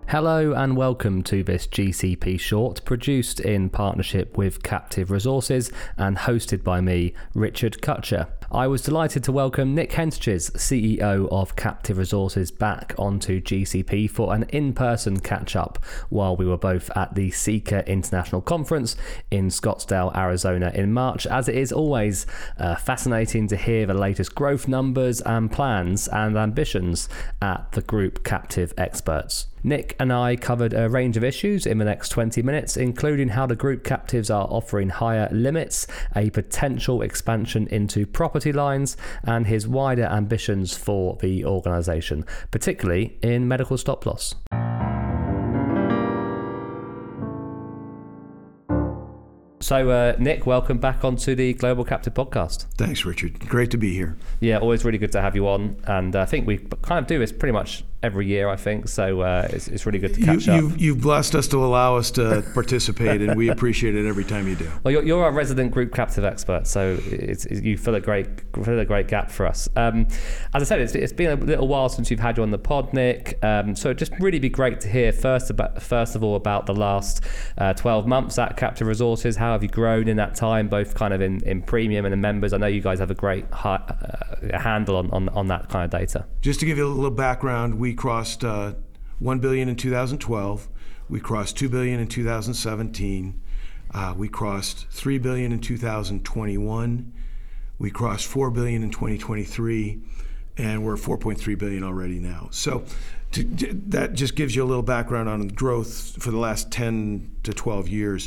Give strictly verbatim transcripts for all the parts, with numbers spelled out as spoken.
Hello and welcome to this G C P Short, produced in partnership with Captive Resources and hosted by me, Richard Cutcher. I was delighted to welcome Nick Hentges, C E O of Captive Resources, back onto G C P for an in-person catch-up while we were both at the Seeker International Conference in Scottsdale, Arizona in March, as it is always uh, fascinating to hear the latest growth numbers and plans and ambitions at the group Captive experts. Nick and I covered a range of issues in the next twenty minutes, including how the group captives are offering higher limits, a potential expansion into property lines, and his wider ambitions for the organisation, particularly in medical stop loss. So, uh, Nick, welcome back onto the Global Captive Podcast. Thanks, Richard. Great to be here. Yeah, always really good to have you on. And I think we kind of do this pretty much every year, I think. So uh, it's, it's really good to catch you, up. You've, you've blessed us to allow us to participate, and we appreciate it every time you do. Well, you're, you're our resident group captive expert, so it's, it's, you fill a great fill a great gap for us. Um, as I said, it's, it's been a little while since you've had you on the pod, Nick. Um, so it'd just really be great to hear first about first of all about the last uh, twelve months at Captive Resources. How have you grown in that time, both kind of in, in premium and in members? I know you guys have a great hi, uh, handle on, on, on that kind of data. Just to give you a little background, we crossed uh, one billion in two thousand twelve. We crossed two billion in two thousand seventeen. Uh, we crossed three billion in two thousand twenty-one. We crossed four billion in twenty twenty-three, and we're at four point three billion already now. So to, to, that just gives you a little background on growth for the last ten to twelve years.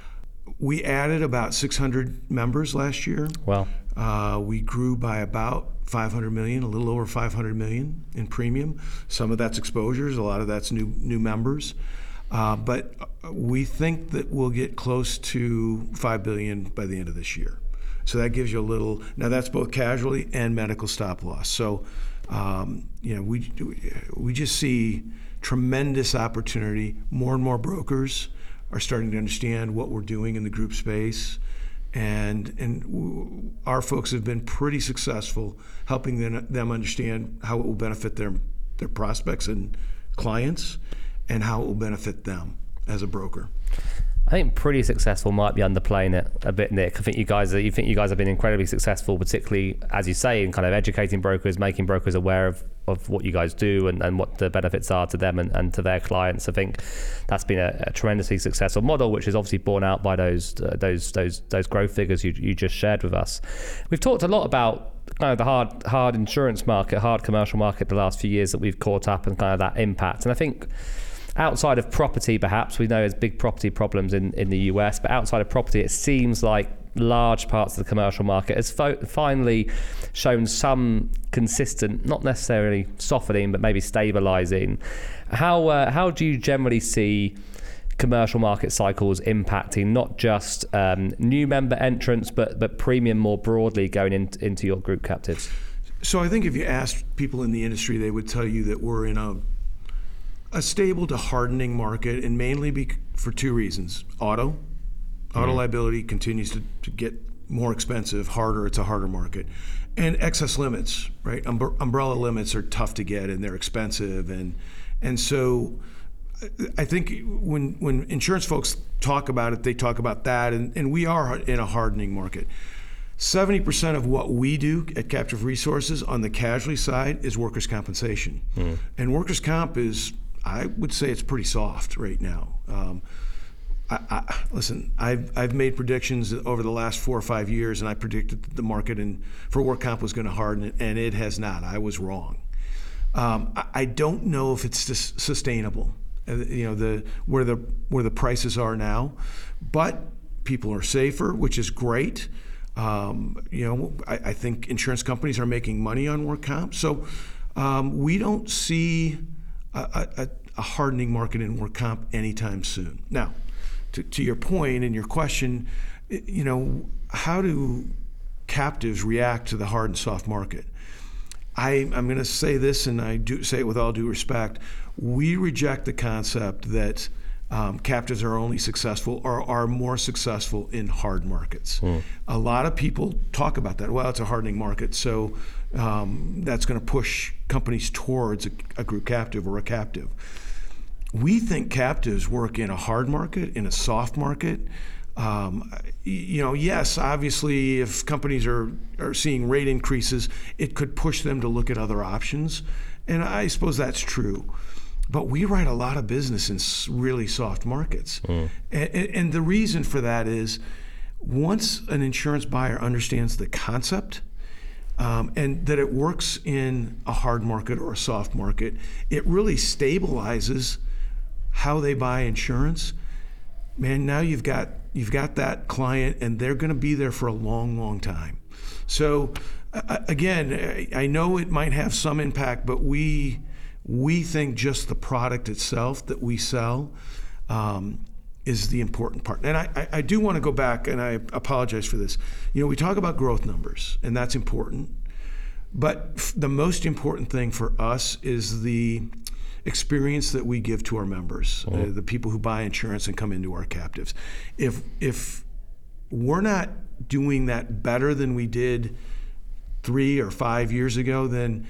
We added about six hundred members last year. Wow. Uh, we grew by about five hundred million, a little over five hundred million in premium. Some of that's exposures, a lot of that's new new members. Uh, but we think that we'll get close to five billion by the end of this year. So that gives you a little, now that's both casualty and medical stop loss. So, um, you know, we, we just see tremendous opportunity. More and more brokers are starting to understand what we're doing in the group space. And and w- our folks have been pretty successful helping them, them understand how it will benefit their their prospects and clients, and how it will benefit them as a broker. I think pretty successful might be underplaying it a bit, Nick. I think you guys are, you think you guys have been incredibly successful, particularly, as you say, in kind of educating brokers, making brokers aware of, of what you guys do and, and what the benefits are to them and, and to their clients. I think that's been a, a tremendously successful model, which is obviously borne out by those uh, those those those growth figures you you just shared with us. We've talked a lot about kind of the hard hard insurance market, hard commercial market the last few years that we've caught up, and kind of that impact. And I think outside of property, perhaps, we know there's big property problems in, in the U S, but outside of property, it seems like large parts of the commercial market has fo- finally shown some consistent, not necessarily softening, but maybe stabilizing. How uh, how do you generally see commercial market cycles impacting not just um, new member entrants, but but premium more broadly going in, into your group captives? So I think if you asked people in the industry, they would tell you that we're in a a stable to hardening market, and mainly be for two reasons. Auto. Auto mm-hmm. liability continues to, to get more expensive, harder, it's a harder market. And excess limits, right? Umbre- umbrella limits are tough to get, and they're expensive. And and so I think when when insurance folks talk about it, they talk about that, and, and we are in a hardening market. seventy percent of what we do at Captive Resources on the casualty side is workers' compensation. Mm. And workers' comp is, I would say it's pretty soft right now. Um, I, I, listen, I've I've made predictions over the last four or five years, and I predicted that the market in, for work comp was going to harden, and it has not. I was wrong. Um, I, I don't know if it's just sustainable. Uh, you know, the where the where the prices are now, but people are safer, which is great. Um, you know, I, I think insurance companies are making money on work comp, so um, we don't see A, a, a hardening market in work comp anytime soon. Now, to, to your point and your question, you know, how do captives react to the hard and soft market? I, I'm going to say this, and I do say it with all due respect. We reject the concept that um, captives are only successful or are more successful in hard markets. Mm. A lot of people talk about that. Well, it's a hardening market, so um, that's going to push companies towards a, a group captive or a captive. we think captives work in a hard market, in a soft market. Um, you know, yes, obviously, if companies are, are seeing rate increases, it could push them to look at other options. And I suppose that's true. But we write a lot of business in really soft markets. Mm. And, and the reason for that is once an insurance buyer understands the concept um, and that it works in a hard market or a soft market, it really stabilizes how they buy insurance. Man, now you've got you've got that client, and they're going to be there for a long, long time. So, uh, again, I know it might have some impact, but we we think just the product itself that we sell um, is the important part. And I, I, I do want to go back, and I apologize for this. You know, we talk about growth numbers, and that's important. But f- the most important thing for us is the experience that we give to our members, mm-hmm. uh, the people who buy insurance and come into our captives. If if we're not doing that better than we did three or five years ago, then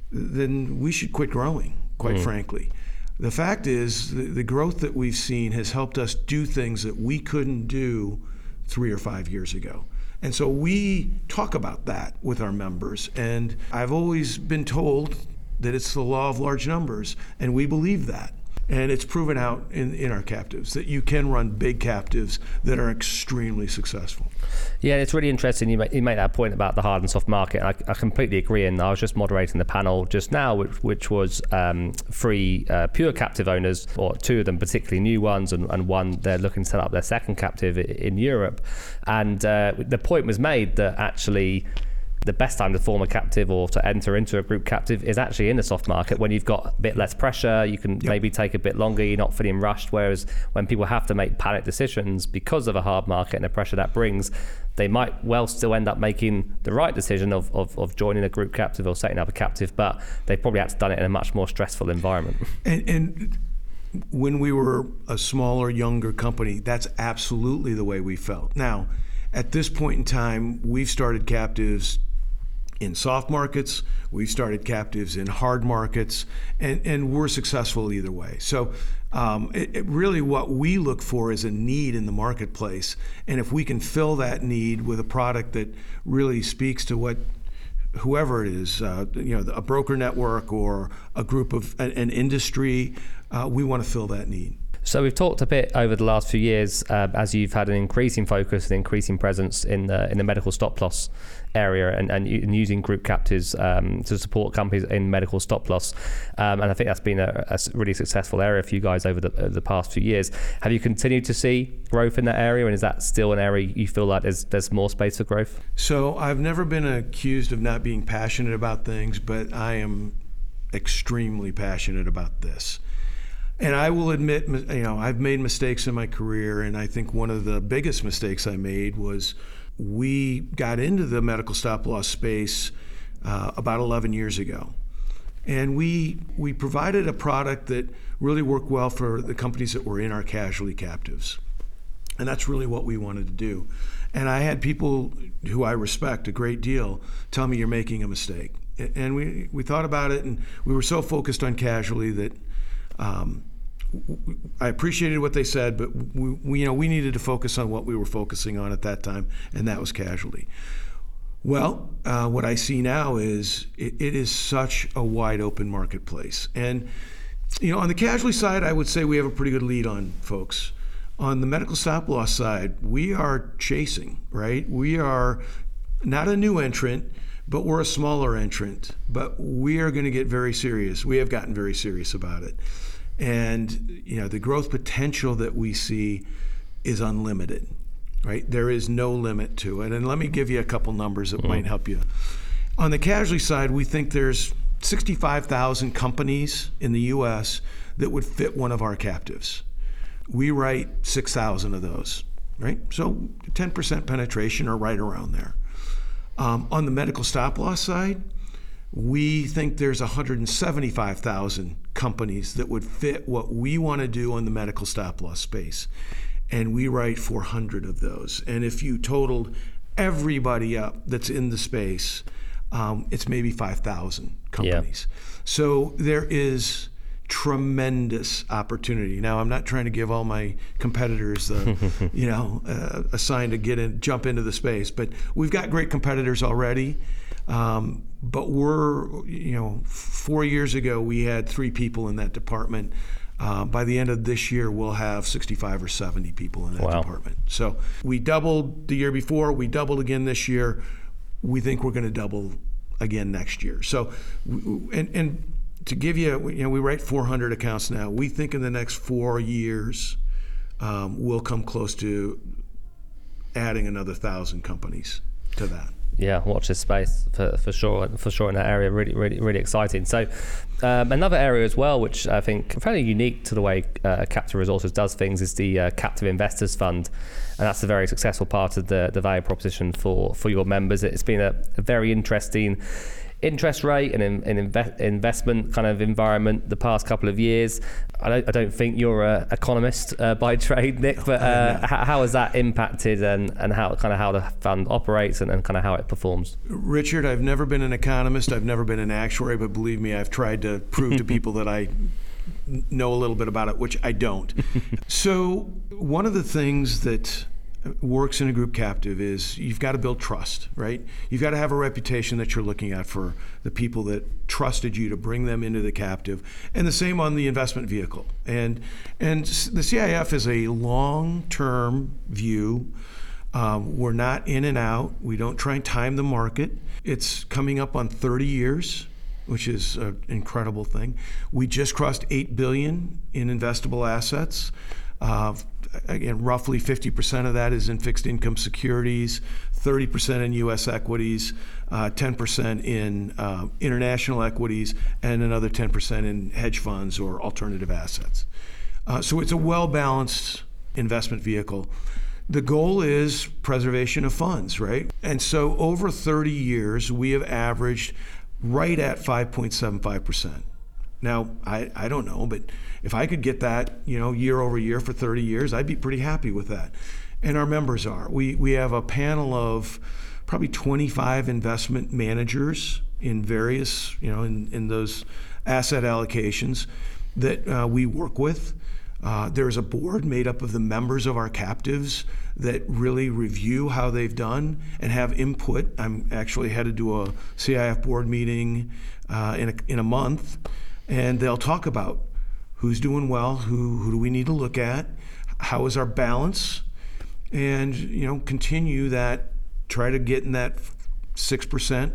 then we should quit growing, quite mm-hmm. frankly. The fact is, the, the growth that we've seen has helped us do things that we couldn't do three or five years ago. And so we talk about that with our members. And I've always been told that it's the law of large numbers, and we believe that. And it's proven out in, in our captives that you can run big captives that are extremely successful. Yeah, it's really interesting you make, you make that point about the hard and soft market. I, I completely agree, and I was just moderating the panel just now, which, which was um, three uh, pure captive owners, or two of them particularly new ones, and, and one they're looking to set up their second captive in Europe. And uh, the point was made that actually the best time to form a captive or to enter into a group captive is actually in the soft market when you've got a bit less pressure. You can yep. maybe take a bit longer, you're not feeling rushed, whereas when people have to make panic decisions because of a hard market and the pressure that brings, they might well still end up making the right decision of, of, of joining a group captive or setting up a captive, but they probably had to done it in a much more stressful environment. And, and when we were a smaller, younger company, that's absolutely the way we felt. Now, at this point in time, we've started captives in soft markets, we've started captives in hard markets, and, and we're successful either way. So um, it, it really what we look for is a need in the marketplace. And if we can fill that need with a product that really speaks to what whoever it is, uh, you know, a broker network or a group of an, an industry, uh, we want to fill that need. So we've talked a bit over the last few years uh, as you've had an increasing focus and increasing presence in the in the medical stop loss area and, and, and using group captives um, to support companies in medical stop loss. Um, and I think that's been a, a really successful area for you guys over the, over the past few years. Have you continued to see growth in that area, and is that still an area you feel like there's, there's more space for growth? So I've never been accused of not being passionate about things, but I am extremely passionate about this. And I will admit, you know, I've made mistakes in my career, and I think one of the biggest mistakes I made was we got into the medical stop loss space uh, about eleven years ago. And we we provided a product that really worked well for the companies that were in our casualty captives. And that's really what we wanted to do. And I had people who I respect a great deal tell me you're making a mistake. And we, we thought about it, and we were so focused on casualty that Um, I appreciated what they said, but we, we, you know, we needed to focus on what we were focusing on at that time, and that was casualty. Well, uh, what I see now is it, it is such a wide open marketplace. And, you know, on the casualty side, I would say we have a pretty good lead on folks. On the medical stop loss side, we are chasing, right? We are not a new entrant, but we're a smaller entrant. But we are going to get very serious. We have gotten very serious about it. And, you know, the growth potential that we see is unlimited. Right? There is no limit to it. And let me give you a couple numbers that mm-hmm. might help you. On the casualty side, we think there's sixty-five thousand companies in the U S that would fit one of our captives. We write six thousand of those, right? So ten percent penetration or right around there. Um, on the medical stop loss side, we think there's one hundred seventy-five thousand companies that would fit what we want to do on the medical stop loss space. And we write four hundred of those. And if you totaled everybody up that's in the space, um, it's maybe five thousand companies. Yeah. So there is tremendous opportunity. Now, I'm not trying to give all my competitors, uh, you know, uh, a sign to get in, jump into the space, but we've got great competitors already. Um, but we're, you know, four years ago we had three people in that department. Uh, by the end of this year, we'll have sixty-five or seventy people in that Wow. department. So we doubled the year before. We doubled again this year. We think we're going to double again next year. So, and and. To give you, you know, we write four hundred accounts now. We think in the next four years, um, we'll come close to adding another thousand companies to that. Yeah, watch this space for, for sure, for sure in that area. Really, really, really exciting. So, um, another area as well, which I think fairly unique to the way uh, Captive Resources does things, is the uh, Captive Investors Fund, and that's a very successful part of the the value proposition for for your members. It's been a, a very interesting interest rate and in, in invest, investment kind of environment the past couple of years. I don't, I don't think you're an economist uh, by trade, Nick, but uh, no. how, how has that impacted and, and how kind of how the fund operates and, and kind of how it performs? Richard, I've never been an economist. I've never been an actuary, but believe me, I've tried to prove to people that I know a little bit about it, which I don't. So one of the things that works in a group captive is you've got to build trust, right? You've got to have a reputation that you're looking at for the people that trusted you to bring them into the captive, and the same on the investment vehicle. And and the C I F is a long-term view. Um, we're not in and out. We don't try and time the market. It's coming up on thirty years, which is an incredible thing. We just crossed eight billion dollars in investable assets. Uh, again, roughly fifty percent of that is in fixed income securities, thirty percent in U S equities, uh, ten percent in uh, international equities, and another ten percent in hedge funds or alternative assets. Uh, so it's a well-balanced investment vehicle. The goal is preservation of funds, right? And so over thirty years, we have averaged right at five point seven five percent. Now, I, I don't know, but if I could get that, you know, year over year for thirty years, I'd be pretty happy with that. And our members are. We we have a panel of probably twenty-five investment managers in various, you know, in, in those asset allocations that uh, we work with. Uh, there's a board made up of the members of our captives that really review how they've done and have input. I'm actually headed to a C I F board meeting uh, in a, in a month. And they'll talk about who's doing well, who who do we need to look at, how is our balance, and you know continue that, try to get in that six percent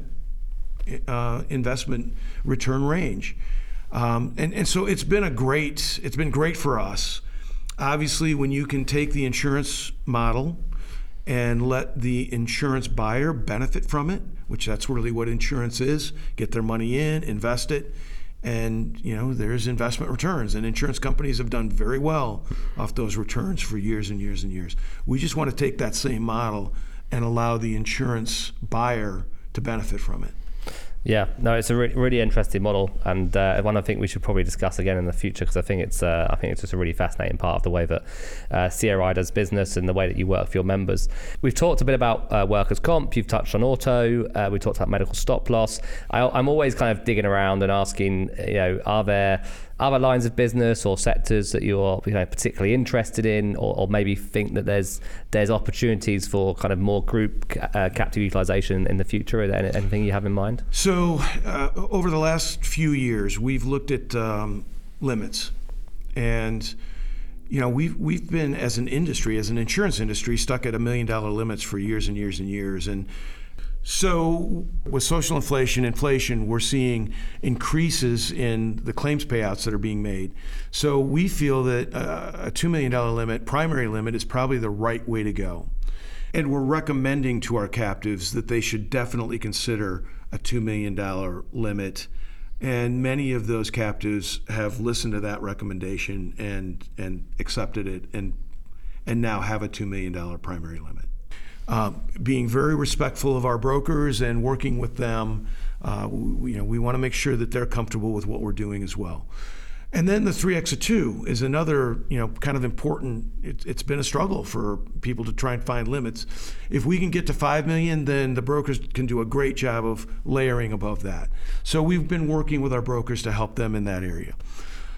uh, investment return range, um, and and so it's been a great it's been great for us. Obviously, when you can take the insurance model and let the insurance buyer benefit from it, which that's really what insurance is, get their money in, invest it. And you know, there's investment returns, and insurance companies have done very well off those returns for years and years and years. We just want to take that same model and allow the insurance buyer to benefit from it. Yeah, no, it's a re- really interesting model, and uh, one I think we should probably discuss again in the future, because I think it's uh, I think it's just a really fascinating part of the way that uh, C R I does business and the way that you work for your members. We've talked a bit about uh, workers' comp. You've touched on auto. Uh, we talked about medical stop loss. I, I'm always kind of digging around and asking, you know, are there other lines of business or sectors that you're, you know, particularly interested in, or, or maybe think that there's there's opportunities for kind of more group uh, captive utilization in the future? Is there anything you have in mind? So uh, over the last few years, we've looked at um, limits, and you know we've we've been, as an industry, as an insurance industry, stuck at a million dollar limits for years and years and years. And so with social inflation, inflation, we're seeing increases in the claims payouts that are being made. So we feel that uh, a two million dollar limit, primary limit, is probably the right way to go. And we're recommending to our captives that they should definitely consider a two million dollar limit. And many of those captives have listened to that recommendation and and accepted it, and and now have a two million dollar primary limit. Uh, being very respectful of our brokers and working with them, uh, we, you know, we want to make sure that they're comfortable with what we're doing as well. And then the three X two is another, you know, kind of important. It, it's been a struggle for people to try and find limits. If we can get to five million, then the brokers can do a great job of layering above that. So we've been working with our brokers to help them in that area.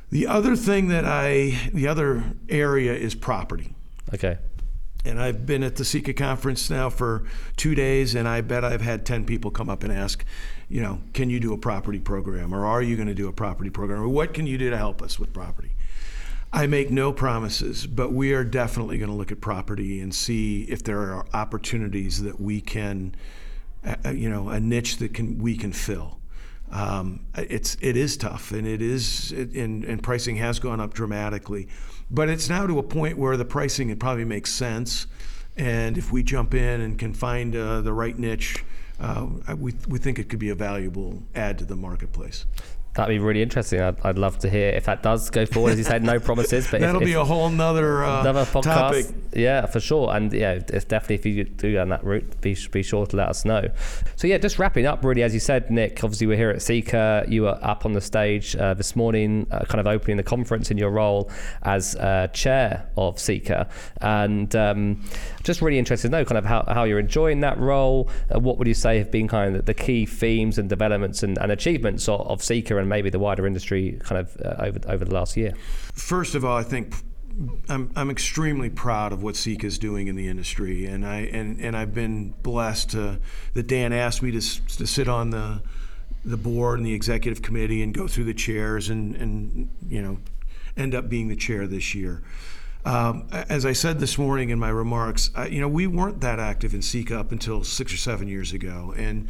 The other thing that I, the other area is property. Okay. And I've been at the SECA conference now for two days, and I bet I've had ten people come up and ask, you know, can you do a property program, or are you going to do a property program, or what can you do to help us with property? I make no promises, but we are definitely going to look at property and see if there are opportunities that we can, uh, you know, a niche that can we can fill. Um, it's it is tough, and it is, it, and, and pricing has gone up dramatically, but it's now to a point where the pricing it probably makes sense, and if we jump in and can find uh, the right niche, uh, we we think it could be a valuable add to the marketplace. That'd be really interesting. I'd, I'd love to hear if that does go forward. As you said, no promises, but that'll if, be if, a whole nother, uh, another podcast. Topic. Yeah, for sure. And yeah, it's definitely if you do go on that route, be be sure to let us know. So yeah, just wrapping up really, as you said, Nick. Obviously, we're here at SECA. You were up on the stage uh, this morning, uh, kind of opening the conference in your role as uh, chair of SECA, and um, just really interested to know kind of how, how you're enjoying that role. Uh, what would you say have been kind of the key themes and developments and, and achievements of, of SECA and maybe the wider industry kind of uh, over over the last year? First of all, I think I'm I'm extremely proud of what SECA is doing in the industry, and I and, and I've been blessed to, that Dan asked me to to sit on the the board and the executive committee and go through the chairs and and you know end up being the chair this year. Um, as I said this morning in my remarks, I, you know we weren't that active in SECA up until six or seven years ago, and.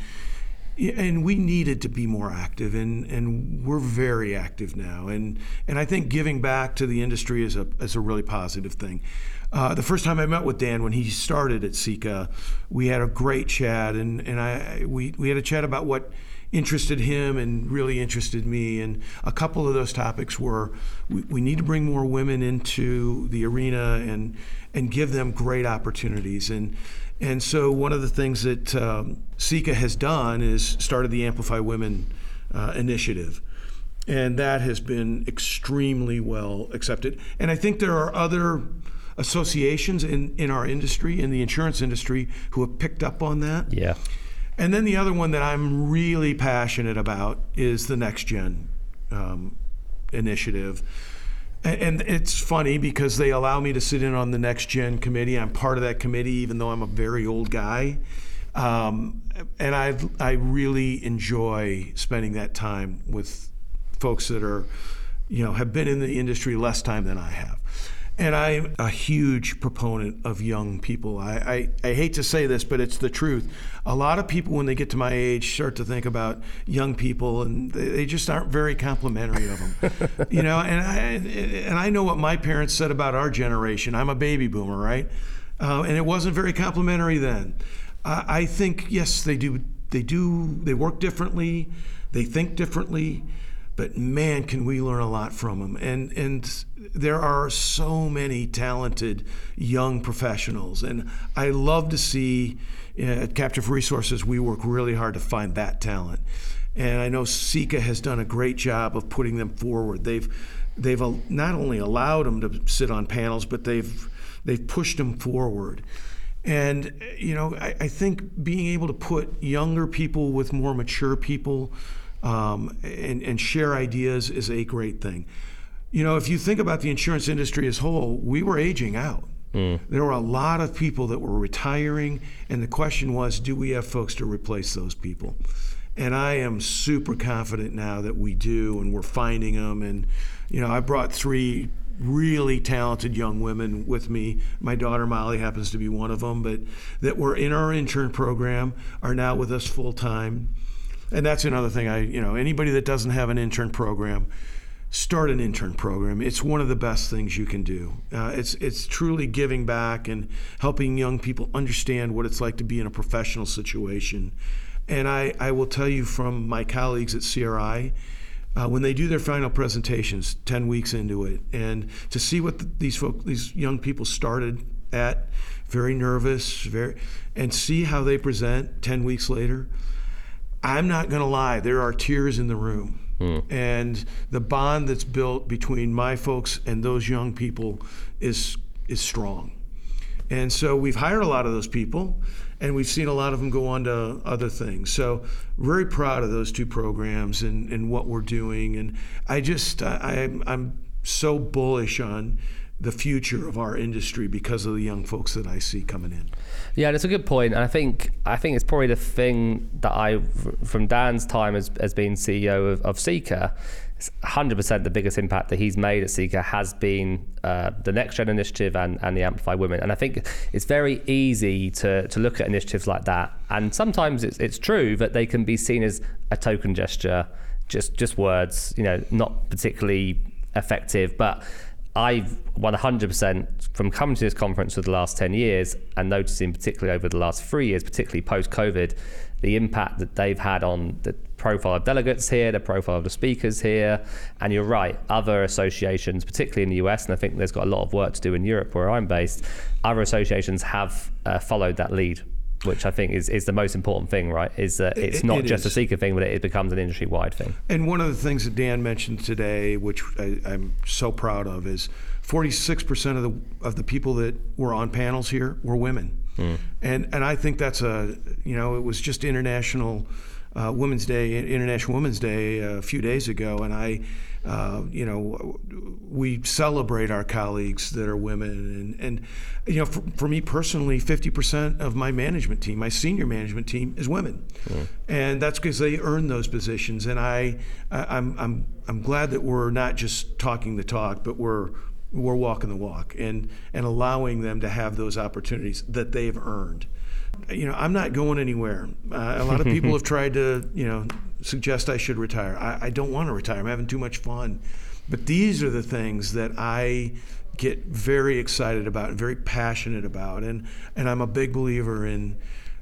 And we needed to be more active, and, and we're very active now. And and I think giving back to the industry is a is a really positive thing. Uh, the first time I met with Dan when he started at SECA, we had a great chat, and, and I we, we had a chat about what interested him and really interested me. And a couple of those topics were we, we need to bring more women into the arena and and give them great opportunities. And And so one of the things that um, SECA has done is started the Amplify Women uh, initiative. And that has been extremely well accepted. And I think there are other associations in, in our industry, in the insurance industry, who have picked up on that. Yeah. And then the other one that I'm really passionate about is the Next Gen um, initiative. And it's funny because they allow me to sit in on the Next Gen committee. I'm part of that committee, even though I'm a very old guy. Um, and I I really enjoy spending that time with folks that are, you know, have been in the industry less time than I have. And I'm a huge proponent of young people. I, I, I hate to say this, but it's the truth. A lot of people, when they get to my age, start to think about young people, and they, they just aren't very complimentary of them. You know, and I, and I know what my parents said about our generation. I'm a baby boomer, right? Uh, and it wasn't very complimentary then. Uh, I think, yes, they do. They do. They work differently. They think differently. But man, can we learn a lot from them. And and there are so many talented young professionals. And I love to see, uh, at Captive Resources, we work really hard to find that talent. And I know SECA has done a great job of putting them forward. They've they've not only allowed them to sit on panels, but they've they've pushed them forward. And you know, I, I think being able to put younger people with more mature people Um, and, and share ideas is a great thing. You know, if you think about the insurance industry as a whole, we were aging out. Mm. There were a lot of people that were retiring, and the question was, do we have folks to replace those people? And I am super confident now that we do, and we're finding them. And, you know, I brought three really talented young women with me. My daughter Molly happens to be one of them, but that were in our intern program, are now with us full time. And that's another thing. I, you know, anybody that doesn't have an intern program, start an intern program. It's one of the best things you can do. Uh, it's it's truly giving back and helping young people understand what it's like to be in a professional situation. And I, I will tell you from my colleagues at C R I, uh, when they do their final presentations, ten weeks into it, and to see what the, these folk, these young people started at, very nervous, very, and see how they present ten weeks later. I'm not going to lie, there are tears in the room. Mm. And the bond that's built between my folks and those young people is is strong. And so we've hired a lot of those people, and we've seen a lot of them go on to other things. So very proud of those two programs and, and what we're doing. And I just, I, I'm so bullish on the future of our industry because of the young folks that I see coming in. Yeah, that's a good point. And I think I think it's probably the thing that I, from Dan's time as, as being C E O of, of Seeker, one hundred percent the biggest impact that he's made at Seeker has been uh, the Next Gen initiative and, and the Amplify Women. And I think it's very easy to, to look at initiatives like that. And sometimes it's, it's true that they can be seen as a token gesture, just, just words, you know, not particularly effective. But I've one hundred percent from coming to this conference for the last ten years and noticing particularly over the last three years, particularly post-COVID, the impact that they've had on the profile of delegates here, the profile of the speakers here. And you're right, other associations, particularly in the U S, and I think there's got a lot of work to do in Europe where I'm based, other associations have uh, followed that lead, which I think is, is the most important thing, right? Is that it's It- not it just is. a Seeker thing, but it becomes an industry-wide thing. And one of the things that Dan mentioned today, which I, I'm so proud of, is forty-six percent of the of the people that were on panels here were women. Mm. And and I think that's a, you know, it was just International uh, Women's Day, International Women's Day a few days ago, and I, uh, you know, we celebrate our colleagues that are women, and, and you know, for, for me personally, fifty percent of my management team, my senior management team, is women, mm. and that's because they earn those positions. And I, I, I'm, I'm, I'm glad that we're not just talking the talk, but we're we're walking the walk, and and allowing them to have those opportunities that they've earned. You know, I'm not going anywhere. Uh, a lot of people have tried to, you know, suggest I should retire. I, I don't want to retire. I'm having too much fun. But these are the things that I get very excited about and very passionate about. And and I'm a big believer in,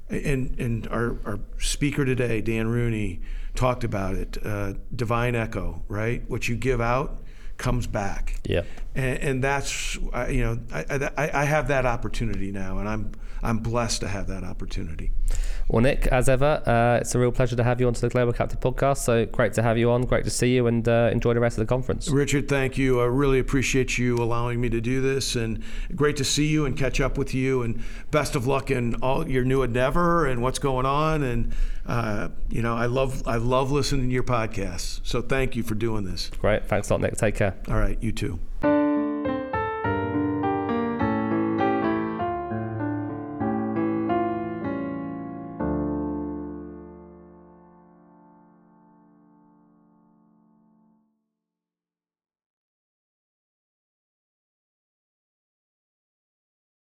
and and our, our speaker today, Dan Rooney, talked about it, uh, divine echo, right? What you give out comes back. Yeah. And, and that's, uh, you know, I, I, I have that opportunity now, and I'm I'm blessed to have that opportunity. Well, Nick, as ever, uh, it's a real pleasure to have you onto the Global Captive podcast. So great to have you on. Great to see you, and uh, enjoy the rest of the conference. Richard, thank you. I really appreciate you allowing me to do this, and great to see you and catch up with you. And best of luck in all your new endeavor and what's going on. And uh, you know, I love I love listening to your podcasts. So thank you for doing this. Great. Thanks a lot, Nick. Take care. All right, you too.